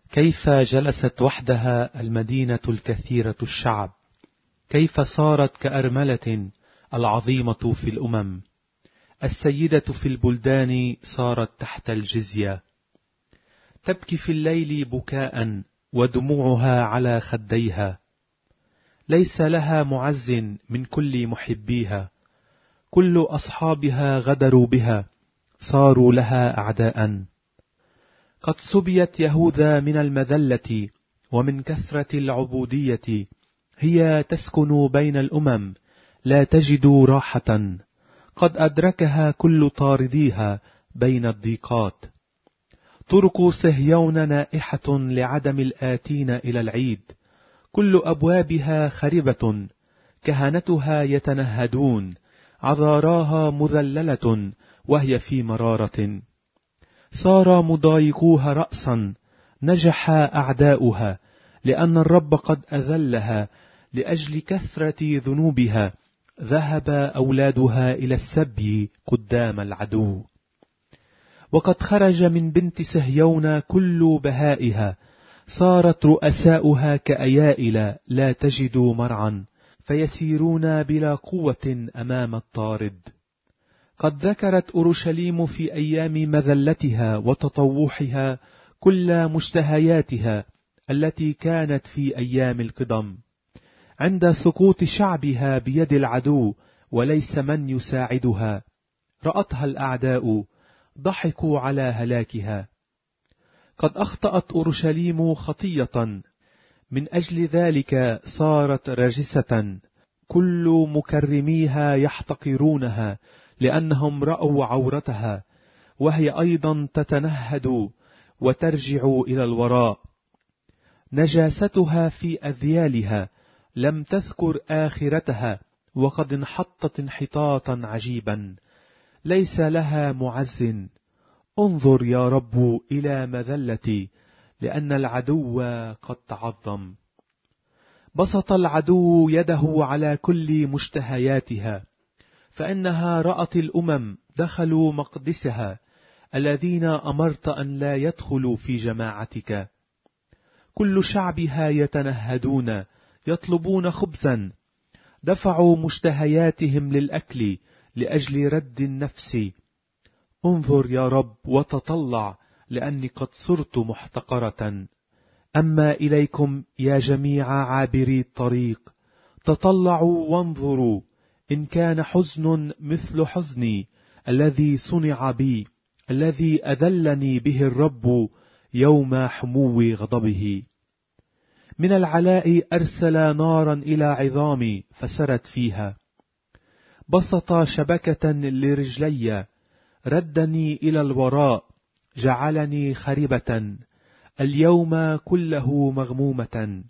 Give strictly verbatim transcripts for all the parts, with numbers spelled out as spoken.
كيف جلست وحدها المدينة الكثيرة الشعب، كيف صارت كأرملة العظيمة في الأمم، السيدة في البلدان صارت تحت الجزية، تبكي في الليل بكاء ودموعها على خديها، ليس لها معز من كل محبيها، كل أصحابها غدروا بها، صاروا لها أعداء. قد سبيت يهوذا من المذلة ومن كثرة العبودية، هي تسكن بين الأمم لا تجد راحة، قد أدركها كل طارديها بين الضيقات. طرق صهيون نائحة لعدم الآتين إلى العيد، كل أبوابها خربة، كهنتها يتنهدون، عذاراها مذللة وهي في مرارة. صار مضايقوها رأسا، نجح أعداؤها، لأن الرب قد أذلها لأجل كثرة ذنوبها، ذهب أولادها إلى السبي قدام العدو. وقد خرج من بنت صهيون كل بهائها، صارت رؤساؤها كأيائل لا تجد مرعا، فيسيرون بلا قوة أمام الطارد. قد ذكرت أورشليم في أيام مذلتها وتطوحها كل مشتهياتها التي كانت في أيام القدم، عند سقوط شعبها بيد العدو وليس من يساعدها، رأتها الأعداء ضحكوا على هلاكها. قد أخطأت أورشليم خطية، من أجل ذلك صارت رجسة، كل مكرميها يحتقرونها، لأنهم رأوا عورتها، وهي أيضا تتنهد وترجع إلى الوراء. نجاستها في أذيالها، لم تذكر آخرتها، وقد انحطت انحطاطا عجيبا، ليس لها معز. انظر يا رب إلى مذلتي، لأن العدو قد تعظم. بسط العدو يده على كل مشتهياتها، فإنها رأت الأمم دخلوا مقدسها، الذين أمرت أن لا يدخلوا في جماعتك. كل شعبها يتنهدون يطلبون خبزا، دفعوا مشتهياتهم للأكل لأجل رد النفس. انظر يا رب وتطلع، لأني قد صرت محتقرة. أما إليكم يا جميع عابري الطريق، تطلعوا وانظروا، إن كان حزن مثل حزني الذي صنع بي، الذي أذلني به الرب يوم حمو غضبه. من العلاء أرسل نارا إلى عظامي فسرت فيها، بسط شبكة لرجلي، ردني إلى الوراء، جعلني خربة، اليوم كله مغمومة.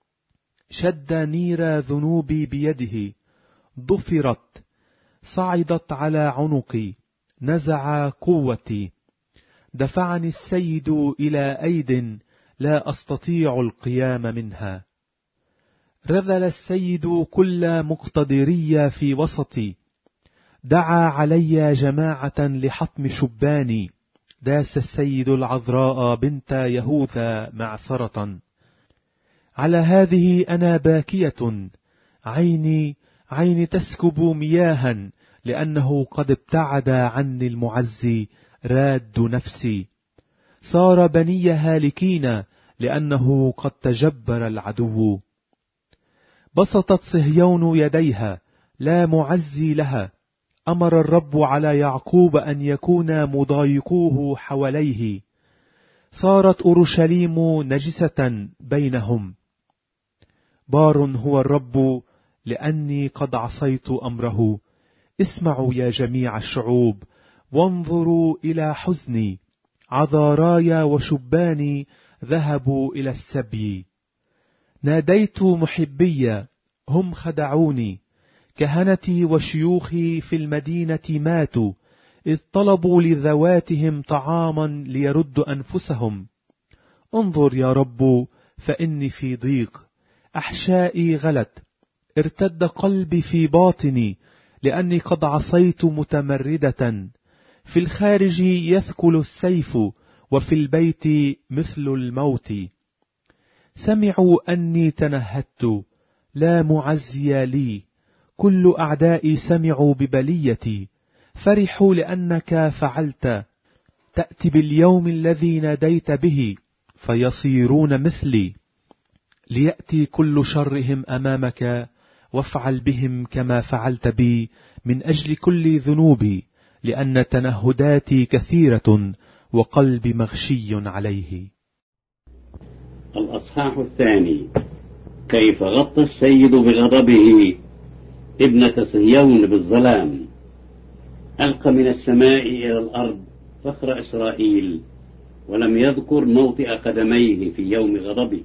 شد نير ذنوبي بيده، ضفرت، صعدت على عنقي، نزع قوتي. دفعني السيد إلى أيد لا أستطيع القيام منها. رذل السيد كل مقتدري في وسطي، دعا علي جماعة لحطم شباني. داس السيد العذراء بنت يهوذا معصرة. على هذه أنا باكية، عيني عيني تسكب مياها، لأنه قد ابتعد عني المعز راد نفسي. صار بني هالكين، لأنه قد تجبر العدو. بسطت صهيون يديها، لا معزي لها. أمر الرب على يعقوب أن يكون مضايقوه حواليه. صارت أورشليم نجسة بينهم. بار هو الرب، لأني قد عصيت أمره. اسمعوا يا جميع الشعوب، وانظروا إلى حزني. عذاراي وشباني ذهبوا إلى السبي. ناديت محبي، هم خدعوني. كهنتي وشيوخي في المدينة ماتوا، إذ طلبوا لذواتهم طعاما ليردوا أنفسهم. انظر يا رب، فإني في ضيق، أحشائي غلت، ارتد قلبي في باطني، لأني قد عصيت متمردة. في الخارج يثكل السيف، وفي البيت مثل الموت. سمعوا أني تنهدت، لا معزي لي، كل أعدائي سمعوا ببليتي، فرحوا لأنك فعلت. تأتي باليوم الذي ناديت به، فيصيرون مثلي. ليأتي كل شرهم أمامك، وافعل بهم كما فعلت بي، من أجل كل ذنوبي، لأن تنهداتي كثيرة، وقلبي مغشي عليه. الأصحاح الثاني. كيف غطى السيد بغضبه ابنة صهيون بالظلام، ألقى من السماء إلى الأرض فخر إسرائيل، ولم يذكر موطئ قدميه في يوم غضبه.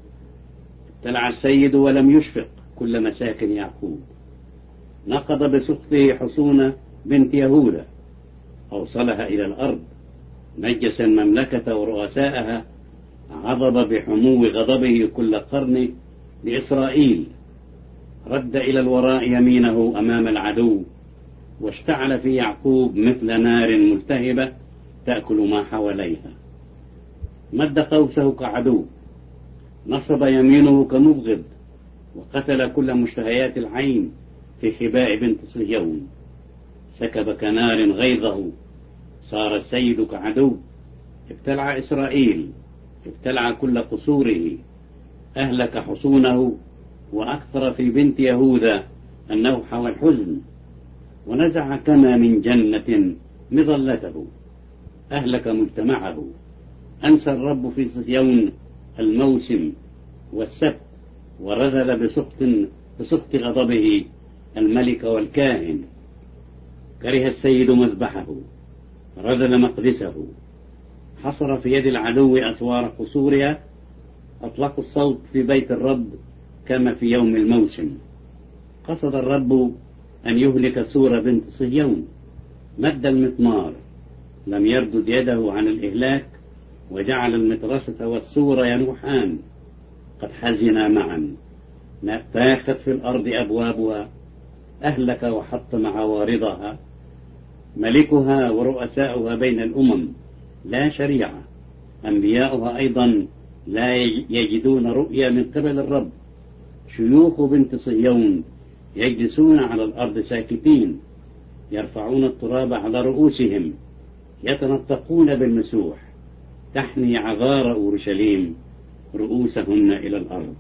ابتلع السيد ولم يشفق كل مساكن يعقوب، نقض بسخطه حصون بنت يهوذا، أوصلها إلى الأرض، نجس المملكة ورؤساءها، غضب بحمو غضبه كل قرن لإسرائيل، رد إلى الوراء يمينه أمام العدو، واشتعل في يعقوب مثل نار ملتهبة تأكل ما حواليها. مد قوسه كعدو، نصب يمينه كمبغض، وقتل كل مشتهيات العين في حباء بنت صهيون. سكب كنار غيظه، صار السيد كعدو. ابتلع إسرائيل، ابتلع كل قصوره، أهلك حصونه، وأكثر في بنت يهوذا النوح والحزن، ونزع كما من جنة مظلته، أهلك مجتمعه. أنسى الرب في صهيون الموسم والسبت، ورذل بسخط بسخط غضبه الملك والكاهن. كره السيد مذبحه، رذل مقدسه، حصر في يد العدو أسوار قصورها. أطلقوا الصوت في بيت الرب كما في يوم الموسم. قصد الرب أن يهلك سور بنت صهيون، مد المطمار، لم يردد يده عن الإهلاك، وجعل المترسة والسور ينوحان، قد حزنا معا. فاخت في الأرض أبوابها، أهلك وحطم عوارضها، ملكها ورؤساؤها بين الأمم، لا شريعة. أنبياؤها أيضا لا يجدون رؤيا من قبل الرب. شيوخ بنت صهيون يجلسون على الأرض ساكتين، يرفعون التراب على رؤوسهم، يتنطقون بالمسوح. تحني عذار أورشليم رؤوسهن إلى الأرض.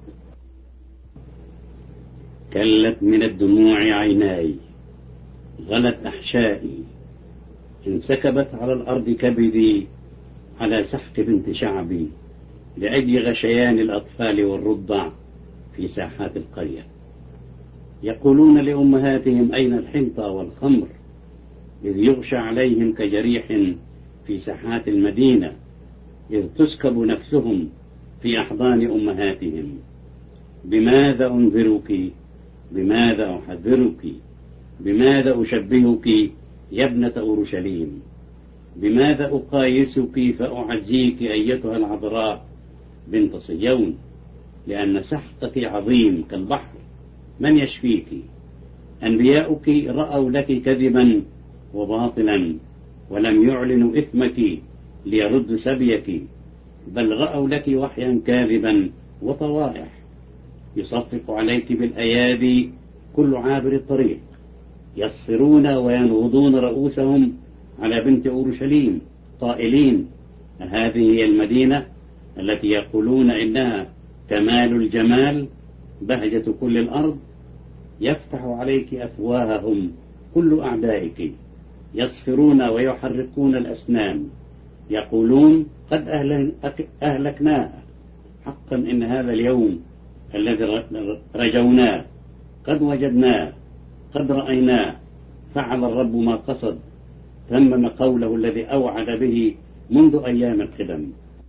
كلت من الدموع عيناي، غلت أحشائي، انسكبت على الأرض كبدي، على سحق بنت شعبي، لأجل غشيان الأطفال والرضع في ساحات القرية. يقولون لأمهاتهم أين الحنطة والخمر، إذ يغشى عليهم كجريح في ساحات المدينة، إذ تسكب نفسهم في أحضان أمهاتهم. بماذا أنذرك؟ بماذا أحذرك؟ بماذا أشبهك يا ابنة أورشليم؟ بماذا أقايسك فأعزيك أيتها العذراء بنت صهيون؟ لأن سحقك عظيم كالبحر، من يشفيك؟ أنبياؤك رأوا لك كذبا وباطلا، ولم يعلنوا إثمك ليردوا سبيك، بل رأوا لك وحيا كاذبا وطوائح. يصفق عليك بالأيادي كل عابر الطريق، يصفرون وينغضون رؤوسهم على بنت أورشليم، قائلين: هذه هي المدينة التي يقولون إنها كمال الجمال، بهجة كل الأرض. يفتح عليك أفواههم كل أعدائك، يصفرون ويحرقون الأسنان، يقولون: قد أهلكناها. حقا إن هذا اليوم الذي رجوناه قد وجدناه، قد رأيناه. فعل الرب ما قصد، تمم قوله الذي أوعد به منذ أيام القدم.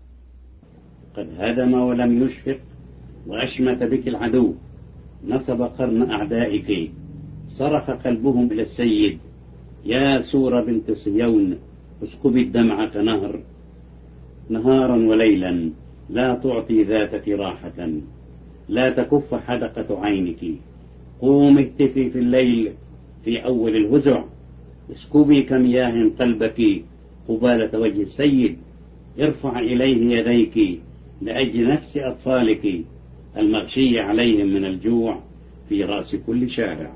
قد هدم ولم يشفق، وأشمت بك العدو، نصب قرن أعدائك. صرخ قلبهم إلى السيد: يا سور بنت صهيون، اسكبي الدمع كنهر، نهارا وليلا، لا تعطي ذاتك راحة، لا تكف حدقة عينك. قوم اهتفي في الليل في أول الهزع، اسكبي كمياه قلبك قبالة وجه السيد، ارفع إليه يديك لأجل نفس أطفالك المغشي عليهم من الجوع في رأس كل شارع.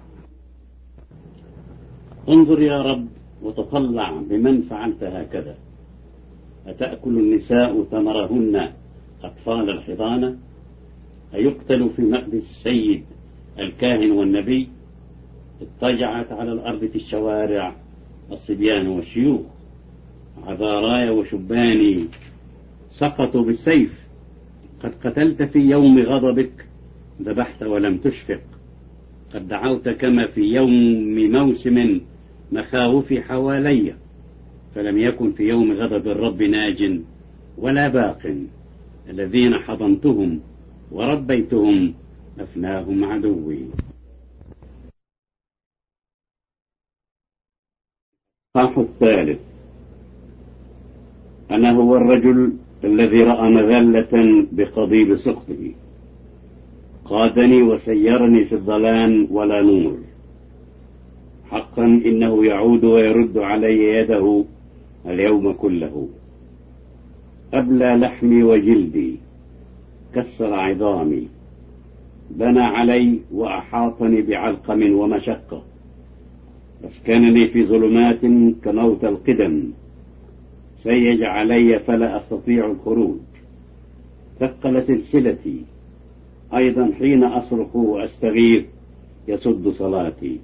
انظر يا رب وتطلع بمن فعلت هكذا. أتأكل النساء ثمرهن أطفال الحضانة؟ أيقتل في مقدس السيد الكاهن والنبي؟ اضطجعت على الأرض في الشوارع الصبيان والشيوخ، عذاراي وشباني سقطوا بالسيف. قد قتلت في يوم غضبك، ذبحت ولم تشفق. قد دعوت كما في يوم موسم مخاوفي حوالي، فلم يكن في يوم غضب الرب ناج ولا باق. الذين حضنتهم وربيتهم أفناهم عدوي. الصح الثالث. أنا هو الرجل الذي رأى مذلة بقضيب سخطه، قادني وسيرني في الظلام ولا نور. حقا إنه يعود ويرد علي يده اليوم كله. أبلى لحمي وجلدي، كسر عظامي، بنى علي وأحاطني بعلقم ومشقة، أسكنني في ظلمات كموت القدم، سيج علي فلا أستطيع الخروج. ثقل سلسلتي، أيضا حين أصرخ وأستغيث يسد صلاتي.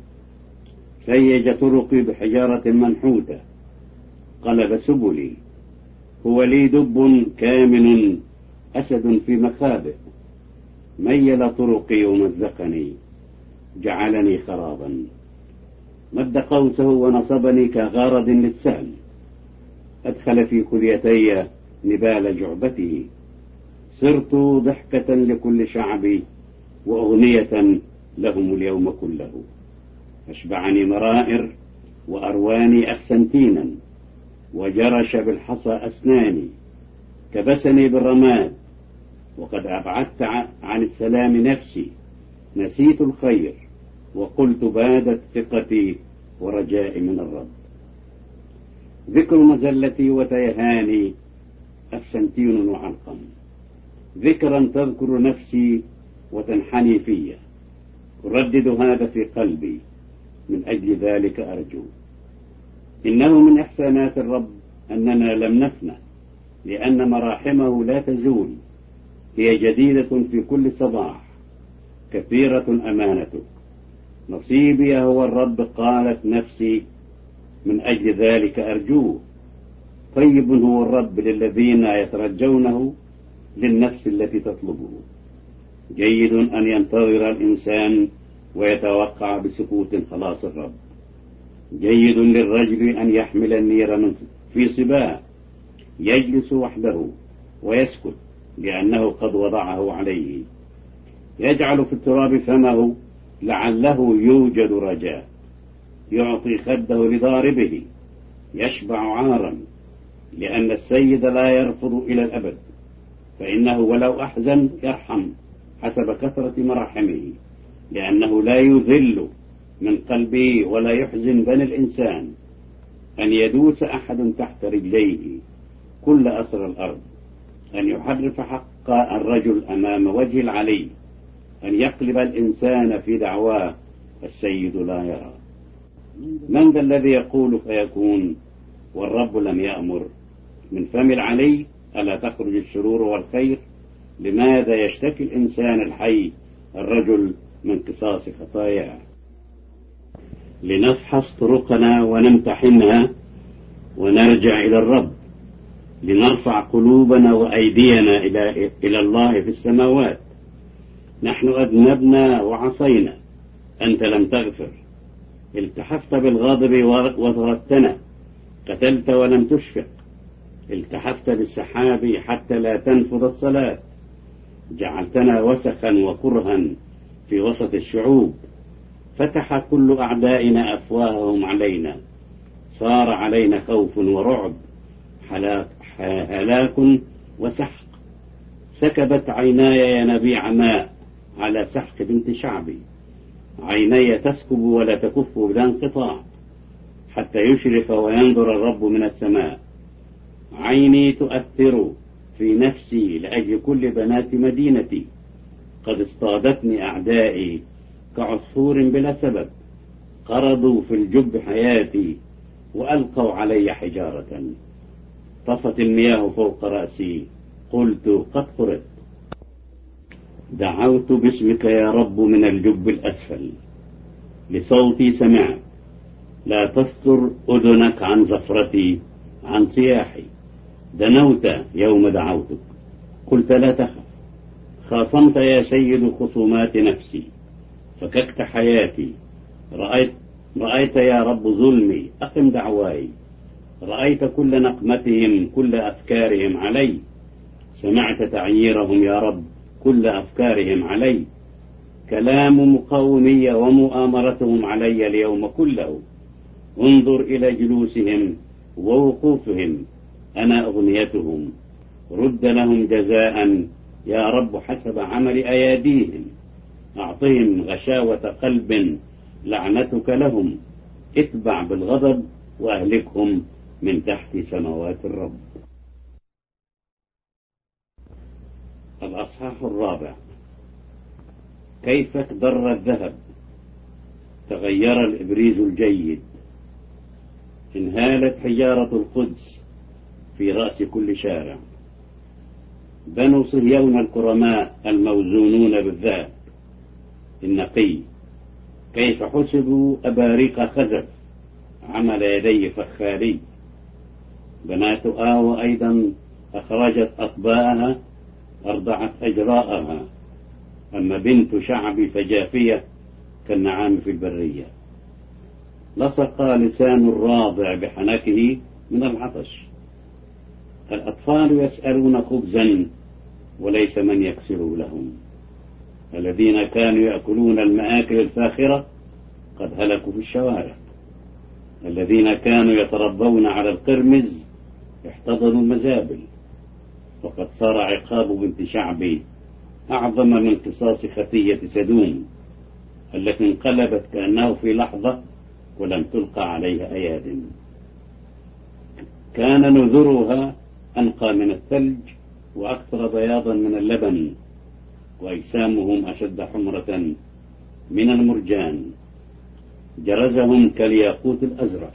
سيج طرقي بحجارة منحوتة، قلب سبلي. هو لي دب كامن، أسد في مخابئ. ميل طرقي ومزقني، جعلني خرابا. مد قوسه ونصبني كغارد للسهم. أدخل في كليتي نبال جعبته. صرت ضحكة لكل شعبي وأغنية لهم اليوم كله. أشبعني مرائر وأرواني أخسنتينا، وجرش بالحصى أسناني. كبسني بالرماد، وقد أبعدت عن السلام نفسي. نسيت الخير وقلت بادت ثقتي ورجائي من الرب. ذكر مزلتي وتيهاني أفسنتين وعلقم. ذكرا تذكر نفسي وتنحني في. أردد هذا في قلبي، من أجل ذلك أرجو. إنه من إحسانات الرب أننا لم نفنى، لأن مراحمه لا تزول. هي جديدة في كل صباح، كثيرة أمانتك. نصيبي هو الرب، قالت نفسي، من أجل ذلك أرجوه. طيب هو الرب للذين يترجونه، للنفس التي تطلبه. جيد أن ينتظر الإنسان ويتوقع بسكوت خلاص الرب. جيد للرجل أن يحمل النير من في صباه، يجلس وحده ويسكت لأنه قد وضعه عليه. يجعل في التراب فمه لعله يوجد رجاء. يعطي خده لضاربه، يشبع عارا، لأن السيد لا يرفض إلى الأبد. فإنه ولو أحزن يرحم حسب كثرة مراحمه، لأنه لا يذل من قلبه ولا يحزن بني الإنسان. أن يدوس أحد تحت رجليه كل أسر الأرض. أن يحرف حق الرجل أمام وجه العلي. أن يقلب الإنسان في دعواه، السيد لا يرى. من ذا الذي يقول فيكون والرب لم يأمر؟ من فم العلي ألا تخرج الشرور والخير؟ لماذا يشتكي الإنسان الحي الرجل من قصاص خطاياه؟ لنفحص طرقنا ونمتحنها ونرجع إلى الرب. لنرفع قلوبنا وأيدينا إلى إلى الله في السماوات. نحن أذنبنا وعصينا، أنت لم تغفر. التحفت بالغاضب وطردتنا، قتلت ولم تشفق. التحفت بالسحاب حتى لا تنفذ الصلاة. جعلتنا وسخا وكرها في وسط الشعوب. فتح كل أعدائنا أفواههم علينا. صار علينا خوف ورعب، هلاك وسحق. سكبت عيناي ينابيع ماء على سحق بنت شعبي. عيني تسكب ولا تكف بلا انقطاع، حتى يشرف وينظر الرب من السماء. عيني تؤثر في نفسي لأجل كل بنات مدينتي. قد اصطادتني أعدائي كعصفور بلا سبب، قرضوا في الجب حياتي وألقوا علي حجارة. طفت المياه فوق رأسي، قلت قد قرضت. دعوت باسمك يا رب من الجب الأسفل، لصوتي سمعت. لا تستر أذنك عن زفرتي، عن صياحي. دنوت يوم دعوتك، قلت لا تخف. خاصمت يا سيد خصومات نفسي، فككت حياتي. رأيت, رأيت يا رب ظلمي، أقم دعواي. رأيت كل نقمتهم، كل أفكارهم علي. سمعت تعييرهم يا رب، كل أفكارهم علي. كلام مقاومي ومؤامرتهم علي اليوم كله. انظر إلى جلوسهم ووقوفهم، أنا أغنيتهم. رد لهم جزاء يا رب حسب عمل أياديهم. أعطهم غشاوة قلب، لعنتك لهم. اتبع بالغضب وأهلكهم من تحت سماوات الرب. الأصحاح الرابع. كيف اخضر الذهب، تغير الإبريز الجيد. انهالت حجارة القدس في رأس كل شارع. بنو صهيون الكرماء الموزونون بالذهب النقي، كيف حسبوا أباريق خزف، عمل يدي فخاري. بنات آوى أيضا أخرجت أطباءها، أرضعت أجراءها. أما بنت شعبي فجافية كالنعام في البرية. لصق لسان الراضع بحنكه من العطش. الأطفال يسألون خبزا وليس من يكسر لهم. الذين كانوا يأكلون المآكل الفاخرة قد هلكوا في الشوارع. الذين كانوا يتربون على القرمز احتضنوا المزابل. وقد صار عقاب بنت شعبي أعظم من قصاص خطية سدوم، التي انقلبت كأنه في لحظة ولم تلقى عليها أياد. كان نذرها أنقى من الثلج وأكثر بياضا من اللبن، وأجسامهم أشد حمرة من المرجان. جرزهم كالياقوت الأزرق.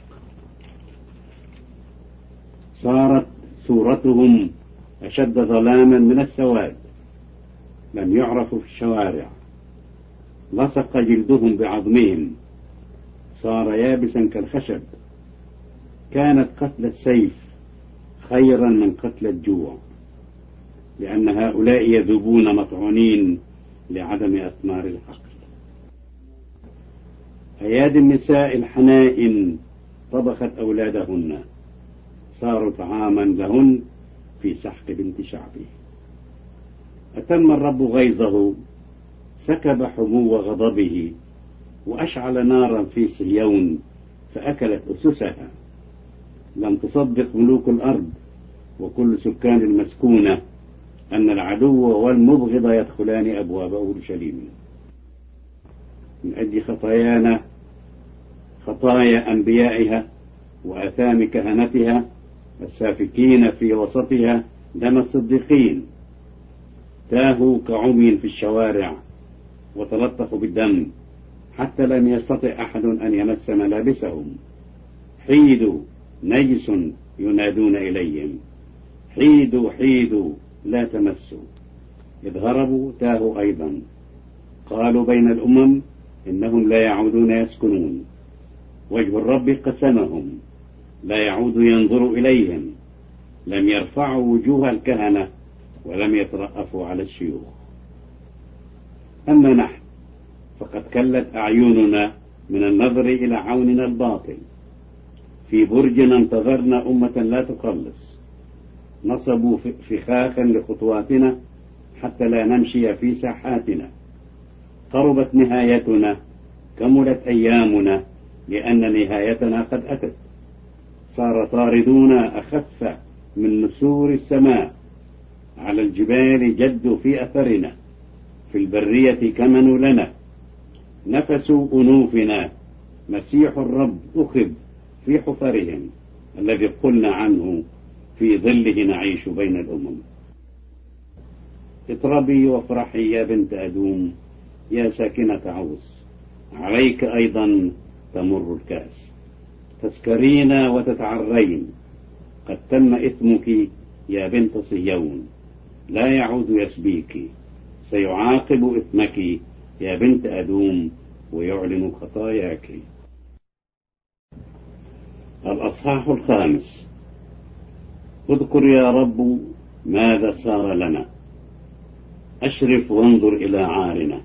صارت صورتهم أشد ظلاما من السواد، لم يعرفوا في الشوارع. لصق جلدهم بعظمهم، صار يابسا كالخشب. كانت قتل السيف خيرا من قتل الجوع، لأن هؤلاء يذوبون مطعونين لعدم أثمار العقل. أيادي النساء الحنائن طبخت أولادهن، صاروا طعاما لهن في سحق بنت شعبه. أتم الرب غيظه، سكب حمو غضبه، وأشعل نارا في صهيون فأكلت أسسها. لم تصدق ملوك الأرض وكل سكان المسكونة أن العدو والمبغض يدخلان أبواب أورشليم. من أجل خطايانا، خطايا أنبيائها وآثام كهنتها السافكين في وسطها دم الصديقين، تاهوا كعمي في الشوارع وتلطخوا بالدم، حتى لم يستطع أحد أن يمس ملابسهم. حيدوا، نجس ينادون إليهم. حيدوا حيدوا، لا تمسوا. إذ هربوا تاهوا أيضا. قالوا بين الأمم إنهم لا يعودون يسكنون. وجه الرب قسمهم، لا يعود ينظر إليهم. لم يرفعوا وجوه الكهنة ولم يترأفوا على الشيوخ. أما نحن فقد كلت أعيننا من النظر إلى عوننا الباطل. في برجنا انتظرنا أمة لا تخلص. نصبوا فخاخا لخطواتنا حتى لا نمشي في ساحاتنا. قربت نهايتنا، كملت أيامنا، لأن نهايتنا قد أتت. صار طاردونا أخف من نسور السماء. على الجبال جدوا في أثرنا، في البرية كمنوا لنا. نفسوا أنوفنا، مسيح الرب أخذ في حفرهم الذي قلنا عنه في ظله نعيش بين الأمم. اطربي وافرحي يا بنت أدوم يا ساكنة عوس، عليك أيضا تمر الكأس. تسكرين وتتعرين، قد تم إثمك يا بنت صهيون، لا يعود يسبيك، سيعاقب إثمك يا بنت أدوم ويعلن خطاياك. الأصحاح الخامس. اذكر يا رب ماذا صار لنا، أشرف وانظر إلى عارنا.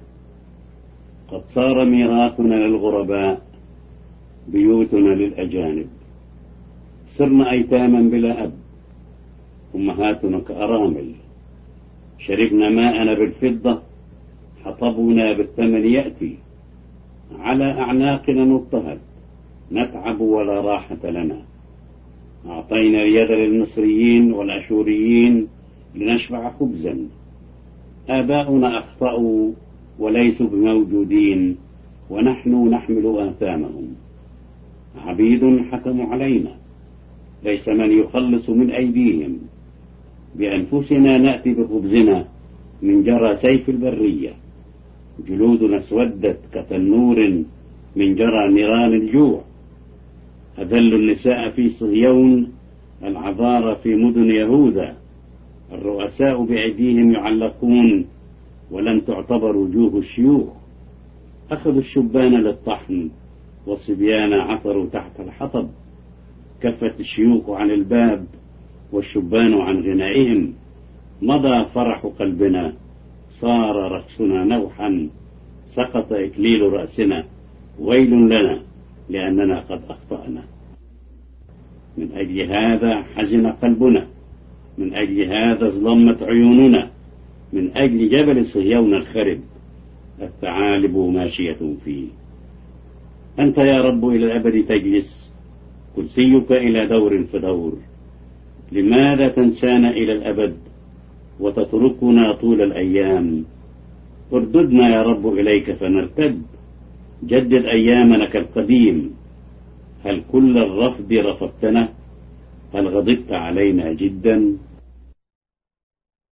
قد صار ميراثنا للغرباء، بيوتنا للأجانب. صرنا أيتاما بلا أب، أمهاتنا كأرامل. شربنا ماءنا بالفضة، حطبنا بالثمن يأتي. على أعناقنا نضطهد، نتعب ولا راحة لنا. أعطينا اليد للمصريين والأشوريين لنشبع خبزا. آباؤنا أخطأوا وليسوا بموجودين، ونحن نحمل آثامهم. عبيد حكموا علينا، ليس من يخلص من أيديهم. بأنفسنا نأتي بخبزنا من جرى سيف البرية. جلودنا اسودت كتنور من جرى نيران الجوع. أذل النساء في صهيون، العذارى في مدن يهوذا. الرؤساء بأيديهم يعلقون، ولم تعتبر وجوه الشيوخ. أخذوا الشبان للطحن، والصبيان عثروا تحت الحطب. كفت الشيوخ عن الباب، والشبان عن غنائهم. مضى فرح قلبنا، صار رقصنا نوحا. سقط إكليل رأسنا، ويل لنا لأننا قد أخطأنا. من أجل هذا حزن قلبنا، من أجل هذا ظلمت عيوننا، من أجل جبل صهيون الخرب، الثعالب ماشية فيه. أنت يا رب إلى الأبد تجلس، كرسيك إلى دور فدور. لماذا تنسانا إلى الأبد وتتركنا طول الأيام؟ ارددنا يا رب إليك فنرتد، جدد أيامنا كالقديم. هل كل الرفض رفضتنا؟ هل غضبت علينا جدا؟